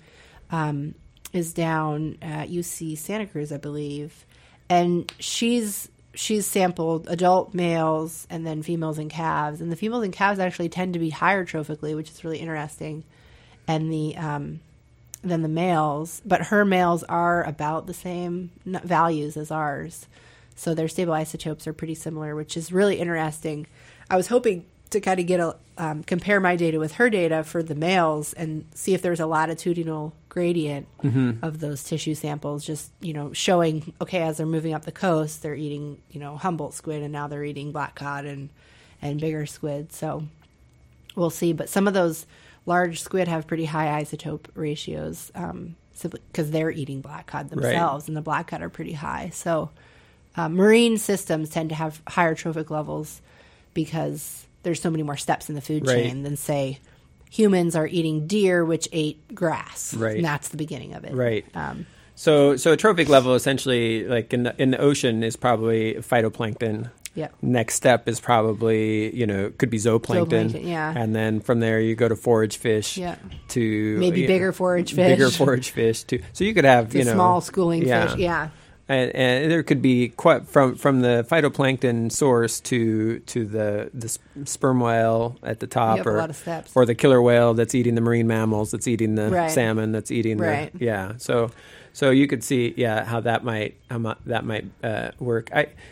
is down at UC Santa Cruz, I believe, and she's sampled adult males and then females and calves, and the females and calves actually tend to be higher trophically, which is really interesting, and than the males. But her males are about the same values as ours, so their stable isotopes are pretty similar, which is really interesting. I was hoping to kind of get compare my data with her data for the males and see if there's a latitudinal gradient of those tissue samples, just, showing, okay, as they're moving up the coast, they're eating, Humboldt squid, and now they're eating black cod and bigger squid. So we'll see. But some of those large squid have pretty high isotope ratios simply because they're eating black cod themselves, and the black cod are pretty high. So marine systems tend to have higher trophic levels because there's so many more steps in the food chain than, say, humans are eating deer, which ate grass. Right. And that's the beginning of it. Right. So a trophic level, essentially, like in the ocean, is probably phytoplankton. Yeah. Next step is probably, could be zooplankton. Yeah. And then from there you go to forage fish. Yeah. To maybe bigger forage fish. Too. So you could have, small schooling fish. Yeah. And there could be quite from the phytoplankton source to the sperm whale at the top, a lot of steps. or the killer whale that's eating the marine mammals, that's eating the salmon, that's eating the So you could see how that might work.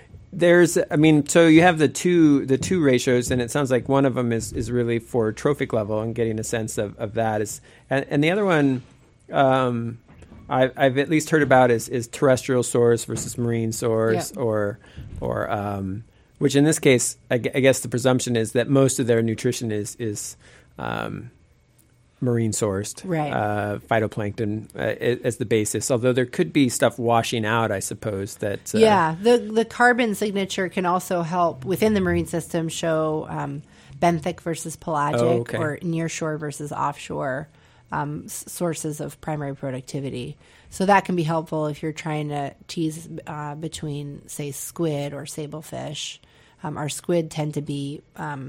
So you have the two ratios, and it sounds like one of them is really for trophic level and getting a sense of that and the other one. I've at least heard about is terrestrial source versus marine source, or which in this case, I guess the presumption is that most of their nutrition is marine sourced, phytoplankton as the basis. Although there could be stuff washing out, I suppose that. The carbon signature can also help within the marine system show benthic versus pelagic, or nearshore versus offshore. Sources of primary productivity. So that can be helpful if you're trying to tease between, say, squid or sablefish. Our squid tend to be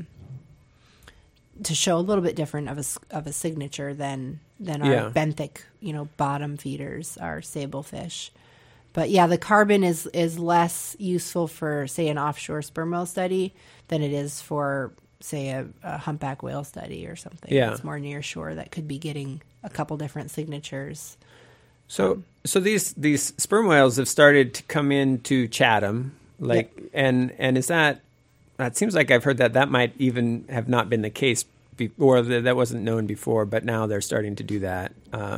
to show a little bit different of a signature than our benthic, bottom feeders, our sablefish. But the carbon is less useful for, say, an offshore sperm whale study than it is for, say, a humpback whale study or something. It's more near shore that could be getting a couple different signatures. So these sperm whales have started to come into Chatham, and is that seems like I've heard that might even have not been the case before, that wasn't known before, but now they're starting to do that.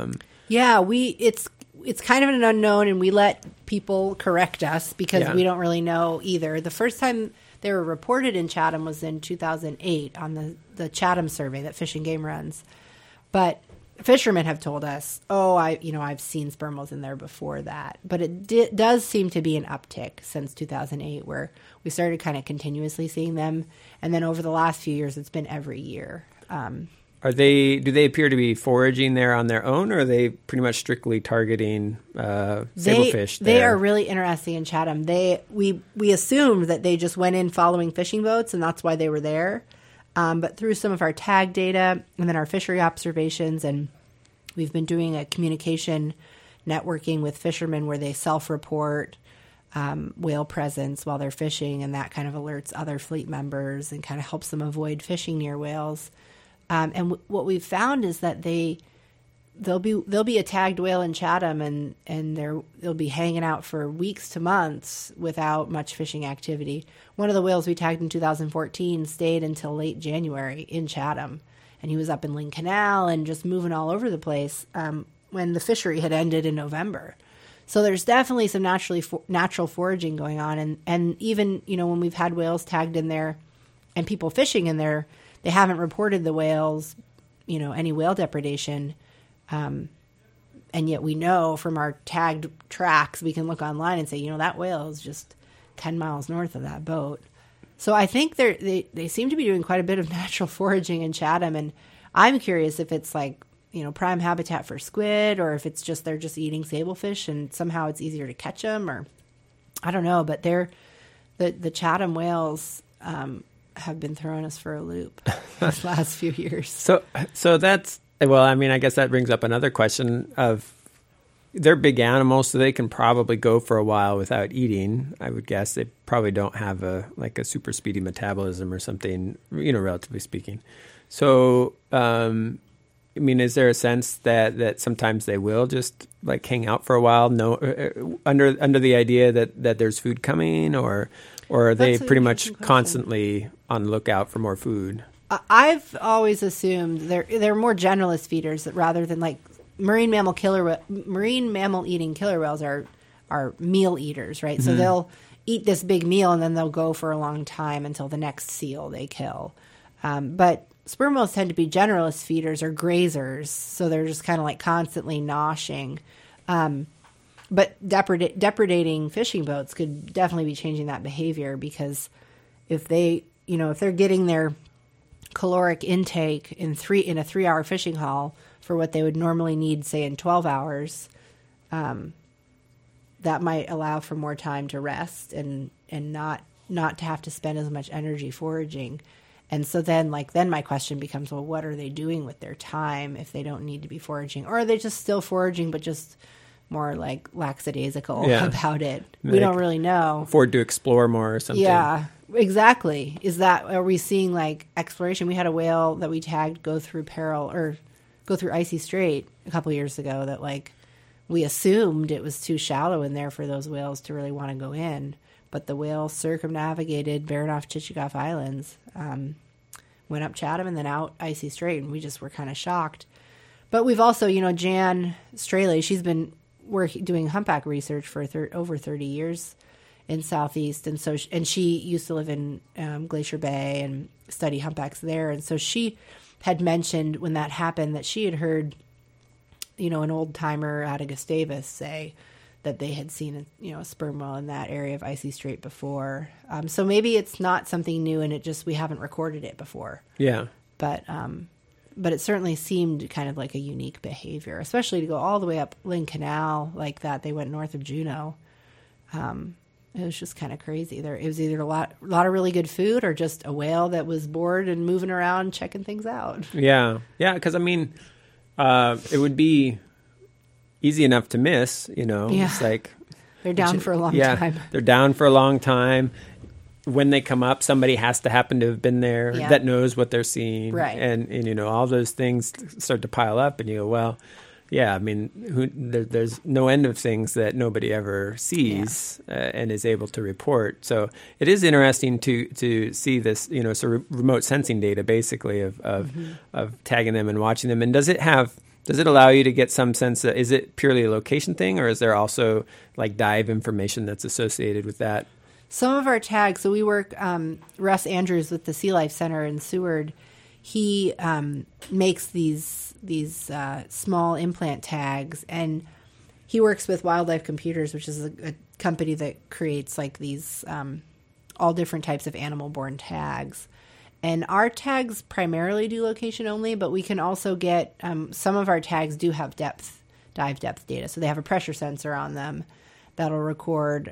It's kind of an unknown, and we let people correct us because we don't really know either. The first time they were reported in Chatham was in 2008 on the Chatham survey that Fish and Game runs. But fishermen have told us, I've seen sperm whales in there before that. But it does seem to be an uptick since 2008, where we started kind of continuously seeing them. And then over the last few years, it's been every year. Do they appear to be foraging there on their own, or are they pretty much strictly targeting sablefish there? They are really interesting in Chatham. We assumed that they just went in following fishing boats, and that's why they were there. But through some of our tag data and then our fishery observations, and we've been doing a communication networking with fishermen where they self-report whale presence while they're fishing, and that kind of alerts other fleet members and kind of helps them avoid fishing near whales. And what we've found is that there'll be a tagged whale in Chatham, and they'll be hanging out for weeks to months without much fishing activity. One of the whales we tagged in 2014 stayed until late January in Chatham, and he was up in Lynn Canal and just moving all over the place when the fishery had ended in November. So there's definitely some natural foraging going on, and even when we've had whales tagged in there and people fishing in there, they haven't reported the whales, any whale depredation. And yet we know from our tagged tracks, we can look online and say, that whale is just 10 miles north of that boat. So I think they seem to be doing quite a bit of natural foraging in Chatham. And I'm curious if it's like, prime habitat for squid, or if it's just they're just eating sablefish and somehow it's easier to catch them, or I don't know. But the Chatham whales have been throwing us for a loop these last few years. So that's, well, I mean, I guess that brings up another question of, they're big animals, so they can probably go for a while without eating. I would guess they probably don't have a super speedy metabolism or something, relatively speaking. So, I mean, is there a sense that sometimes they will just like hang out for a while, under the idea that there's food coming, or are they pretty much constantly on the lookout for more food? I've always assumed they're more generalist feeders rather than like marine mammal eating killer whales are meal eaters, right? Mm-hmm. So they'll eat this big meal and then they'll go for a long time until the next seal they kill. But sperm whales tend to be generalist feeders or grazers, so they're just kind of like constantly noshing. But depredating fishing boats could definitely be changing that behavior, because if they're getting their caloric intake in a 3-hour fishing haul for what they would normally need, say, in 12 hours, that might allow for more time to rest and not to have to spend as much energy foraging. And so then my question becomes, well, what are they doing with their time if they don't need to be foraging? Or are they just still foraging but just more like lackadaisical about it? We don't really know. Afford to explore more or something. Yeah, exactly. Are we seeing like exploration? We had a whale that we tagged go through Icy Strait a couple years ago that like we assumed it was too shallow in there for those whales to really want to go in. But the whale circumnavigated Baranof-Chichagof Islands, went up Chatham and then out Icy Strait, and we just were kind of shocked. But we've also, Jan Straley, she's been doing humpback research for over 30 years in Southeast, and she used to live in Glacier Bay and study humpbacks there, and so she had mentioned when that happened that she had heard, an old timer out of Gustavus say that they had seen a sperm whale in that area of Icy Strait before. So maybe it's not something new, and we haven't recorded it before. Yeah. But it certainly seemed kind of like a unique behavior, especially to go all the way up Lynn Canal like that. They went north of Juneau. It was just kind of crazy. It was either a lot of really good food or just a whale that was bored and moving around checking things out. Yeah. Yeah, because, I mean, it would be easy enough to miss, Yeah. It's like... They're down for a long time. They're down for a long time. When they come up, somebody has to happen to have been there that knows what they're seeing. Right. And all those things start to pile up, and you go, well... Yeah, I mean, there's no end of things that nobody ever sees and is able to report. So it is interesting to see this, sort of remote sensing data, basically, of tagging them and watching them. And does it allow you to get some sense is it purely a location thing, or is there also like dive information that's associated with that? Some of our tags. So we work Russ Andrews with the Sea Life Center in Seward. He makes these small implant tags, and he works with Wildlife Computers, which is a company that creates like these all different types of animal-borne tags. And our tags primarily do location only, but we can also get some of our tags do have dive depth data. So they have a pressure sensor on them that'll record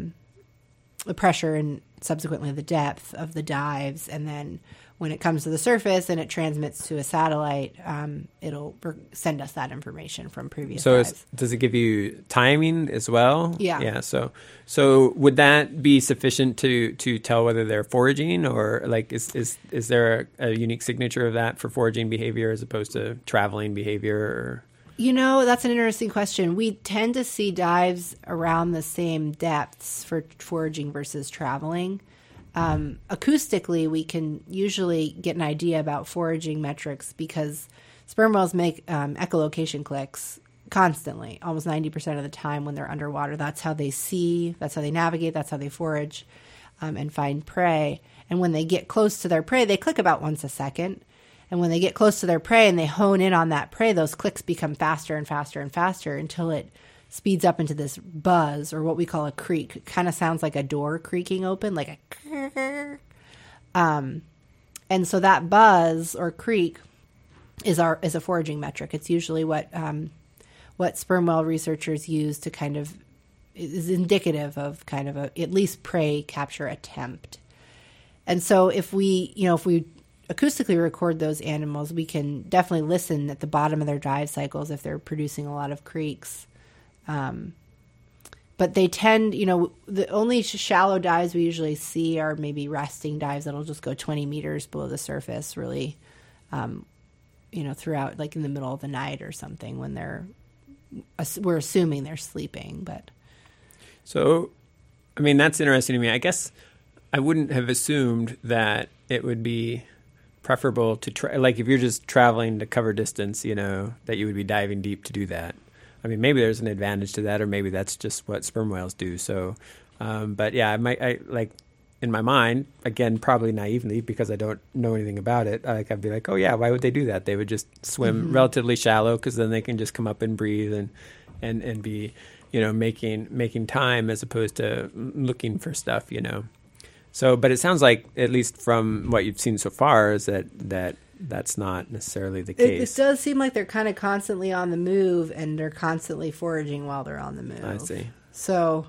the pressure and subsequently the depth of the dives, and then when it comes to the surface and it transmits to a satellite, it'll send us that information from previous dives. Does it give you timing as well? Yeah. Yeah. So would that be sufficient to tell whether they're foraging, or like is there a unique signature of that for foraging behavior as opposed to traveling behavior? Or? That's an interesting question. We tend to see dives around the same depths for foraging versus traveling. Acoustically, we can usually get an idea about foraging metrics because sperm whales make echolocation clicks constantly, almost 90% of the time when they're underwater. That's how they see, that's how they navigate, that's how they forage. and find prey. And when they get close to their prey, they click about once a second. And when they get close to their prey and they hone in on that prey, those clicks become faster and faster and faster until it speeds up into this buzz, or what we call a creak. It kind of sounds like a door creaking open, like a and so that buzz or creak is a foraging metric. It's usually what sperm whale researchers use to kind of is indicative of kind of at least prey capture attempt. And so if we acoustically record those animals, we can definitely listen at the bottom of their dive cycles if they're producing a lot of creaks. But they tend, the only shallow dives we usually see are maybe resting dives that'll just go 20 meters below the surface, really, throughout, like in the middle of the night or something when we're assuming they're sleeping. But so, I mean, that's interesting to me. I guess I wouldn't have assumed that it would be preferable to like if you're just traveling to cover distance, that you would be diving deep to do that. I mean, maybe there's an advantage to that, or maybe that's just what sperm whales do. So, but yeah, I like in my mind, again, probably naively because I don't know anything about it. I'd be like, oh yeah, why would they do that? They would just swim relatively shallow because then they can just come up and breathe and be, making time as opposed to looking for stuff, So, but it sounds like, at least from what you've seen so far, is that's not necessarily the case. It does seem like they're kind of constantly on the move, and they're constantly foraging while they're on the move. I see. So,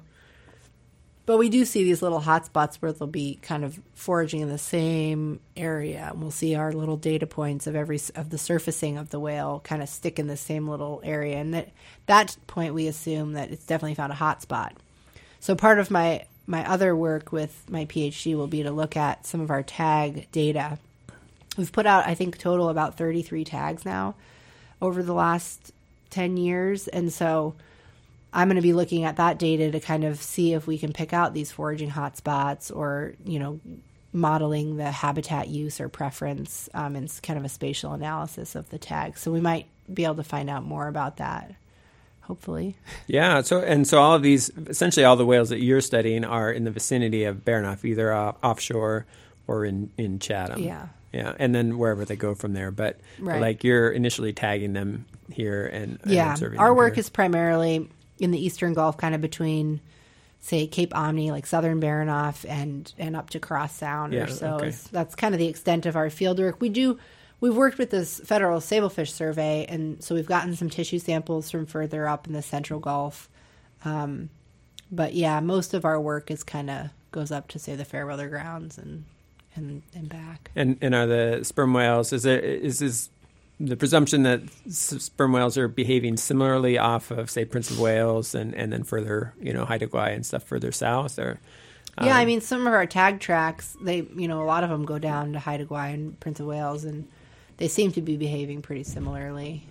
but we do see these little hot spots where they'll be kind of foraging in the same area. And we'll see our little data points of the surfacing of the whale kind of stick in the same little area. And at that point, we assume that it's definitely found a hot spot. So part of my other work with my PhD will be to look at some of our tag data. We've put out, I think, total about 33 tags now over the last 10 years. And so I'm going to be looking at that data to kind of see if we can pick out these foraging hotspots or, modeling the habitat use or preference and kind of a spatial analysis of the tags. So we might be able to find out more about that, hopefully. Yeah. So all of these, essentially all the whales that you're studying are in the vicinity of Baranof, either offshore or in Chatham. Yeah. Yeah, and then wherever they go from there. But like you're initially tagging them here and observing our them work here. is primarily in the Eastern Gulf, kind of between, say, Cape Omni, like southern Baranof, and up to Cross Sound or so. Okay. That's kind of the extent of our field work. We've worked with this Federal Sablefish Survey, and so we've gotten some tissue samples from further up in the Central Gulf. But yeah, most of our work is kind of goes up to, say, the Fairweather Grounds and back. And are the sperm whales, is this the presumption that sperm whales are behaving similarly off of, say, Prince of Wales and then further, Haida Gwaii and stuff further south? Or yeah, I mean, some of our tag tracks, they, a lot of them go down to Haida Gwaii and Prince of Wales, and they seem to be behaving pretty similarly.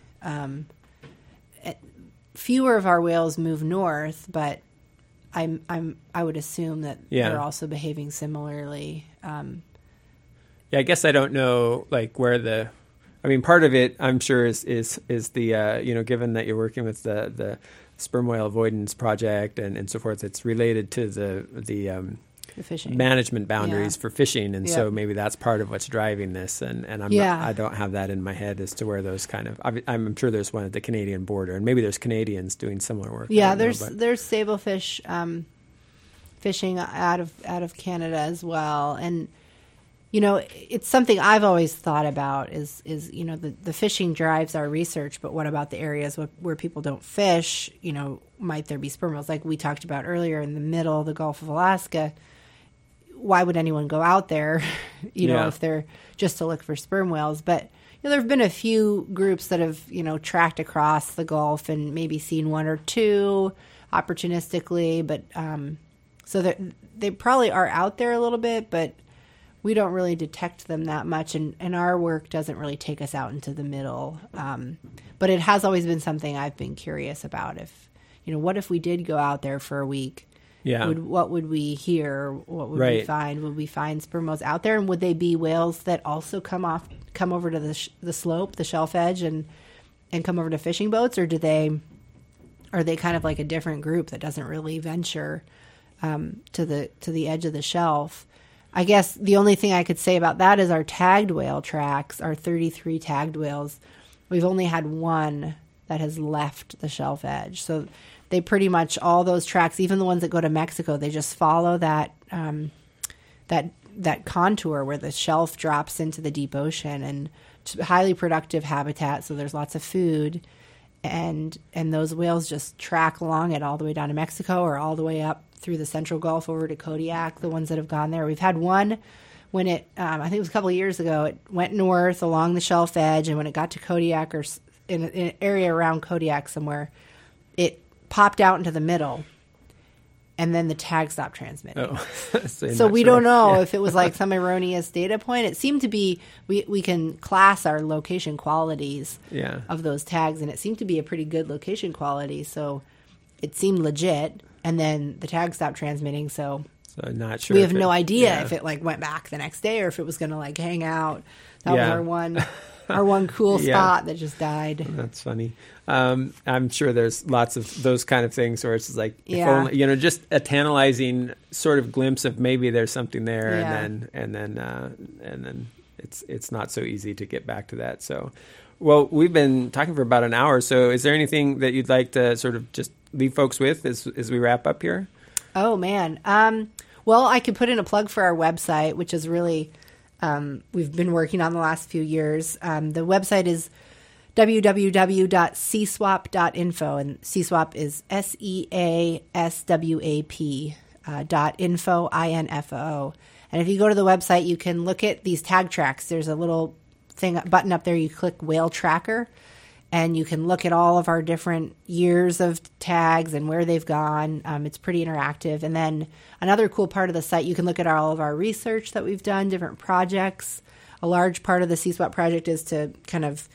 Fewer of our whales move north, but I would assume that they're also behaving similarly. Yeah, I guess I don't know where part of it I'm sure is the given that you're working with the sperm whale avoidance project and so forth, it's related to the fishing management boundaries for fishing, and so maybe that's part of what's driving this. And I don't have that in my head as to where those kind of. I'm sure there's one at the Canadian border, and maybe there's Canadians doing similar work. Yeah, there's sablefish fishing out of Canada as well, and. It's something I've always thought about is the fishing drives our research, but what about the areas where people don't fish? Might there be sperm whales? Like we talked about earlier in the middle of the Gulf of Alaska, why would anyone go out there, if they're just to look for sperm whales? But there have been a few groups that have, tracked across the Gulf and maybe seen one or two opportunistically, but so they probably are out there a little bit, but we don't really detect them that much, and our work doesn't really take us out into the middle. But it has always been something I've been curious about. If what if we did go out there for a week? Yeah, what would we hear? What would we find? Would we find sperm whales out there, and would they be whales that also come over to the slope, the shelf edge, and come over to fishing boats, or are they kind of like a different group that doesn't really venture to the edge of the shelf. I guess the only thing I could say about that is our tagged whale tracks, our 33 tagged whales. We've only had one that has left the shelf edge. So they pretty much, all those tracks, even the ones that go to Mexico, they just follow that contour where the shelf drops into the deep ocean, and highly productive habitat. So there's lots of food, and those whales just track along it all the way down to Mexico, or all the way up through the Central Gulf over to Kodiak, the ones that have gone there. We've had one when it, I think it was a couple of years ago, it went north along the shelf edge, and when it got to Kodiak, or in an area around Kodiak somewhere, it popped out into the middle, and then the tag stopped transmitting. Oh. So we don't know if it was like some erroneous data point. It seemed to be, we can class our location qualities of those tags, and it seemed to be a pretty good location quality. So it seemed legit, and then the tag stopped transmitting. So not sure. We have no idea if it like went back the next day, or if it was going to like hang out. That was our one cool spot that just died. That's funny. I'm sure there's lots of those kind of things where it's just like, if only, just a tantalizing sort of glimpse of maybe there's something there, and then it's not so easy to get back to that. So, well, we've been talking for about an hour. So, is there anything that you'd like to sort of just leave folks with as we wrap up here? Oh man. Well, I could put in a plug for our website, which is really. We've been working on the last few years. The website is www.seaswap.info, and Seaswap is SEASWAP .info, INFO. And if you go to the website, you can look at these tag tracks. There's a little button up there. You click Whale Tracker, and you can look at all of our different years of tags and where they've gone. It's pretty interactive. And then another cool part of the site, you can look at all of our research that we've done, different projects. A large part of the CSWAP project is to kind of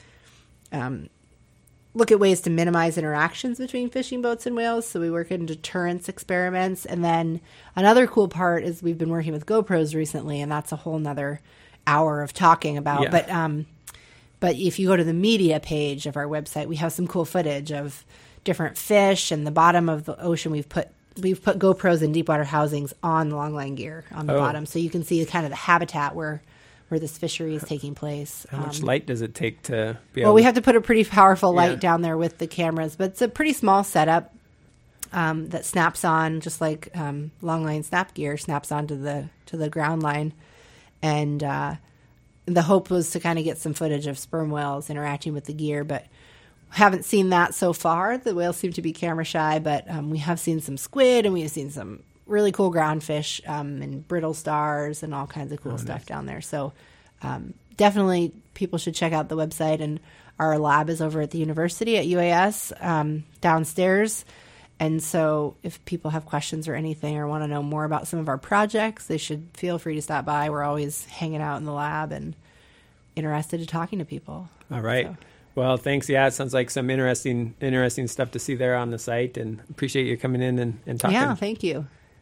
look at ways to minimize interactions between fishing boats and whales. So we work in deterrence experiments. And then another cool part is we've been working with GoPros recently, and that's a whole nother hour of talking about. Yeah. But if you go to the media page of our website, we have some cool footage of different fish, and the bottom of the ocean we've put GoPros and deep water housings on longline gear on the bottom, so you can see kind of the habitat where this fishery is taking place. How much light does it take to be able? Well, we have to put a pretty powerful light down there with the cameras, but it's a pretty small setup that snaps on, just like longline snap gear snaps onto the ground line, and the hope was to kind of get some footage of sperm whales interacting with the gear, but haven't seen that so far. The whales seem to be camera shy, but we have seen some squid, and we have seen some really cool groundfish and brittle stars and all kinds of cool stuff down there. So definitely people should check out the website, and our lab is over at the university at UAS downstairs. And so if people have questions or anything, or want to know more about some of our projects, they should feel free to stop by. We're always hanging out in the lab and interested in talking to people. All right. So. Well, thanks. Yeah, it sounds like some interesting stuff to see there on the site, and appreciate you coming in and talking. Yeah, thank you.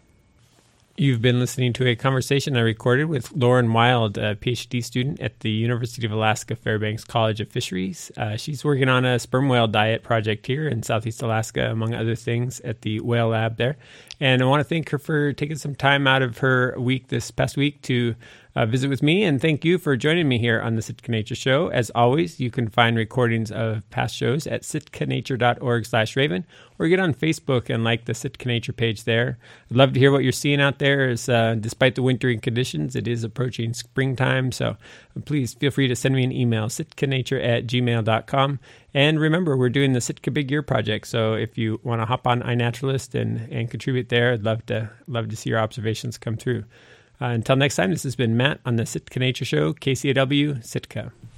You've been listening to a conversation I recorded with Lauren Wild, a PhD student at the University of Alaska Fairbanks College of Fisheries. She's working on a sperm whale diet project here in Southeast Alaska, among other things, at the Whale Lab there. And I want to thank her for taking some time out of her week this past week to visit with me, and thank you for joining me here on the Sitka Nature Show. As always, you can find recordings of past shows at sitkanature.org/Raven, or get on Facebook and like the Sitka Nature page there. I'd love to hear what you're seeing out there. As despite the wintry conditions, it is approaching springtime, so please feel free to send me an email, sitkanature@gmail.com. And remember, we're doing the Sitka Big Year Project, so if you want to hop on iNaturalist and contribute there, I'd love to see your observations come through. Until next time, this has been Matt on the Sitka Nature Show, KCAW, Sitka.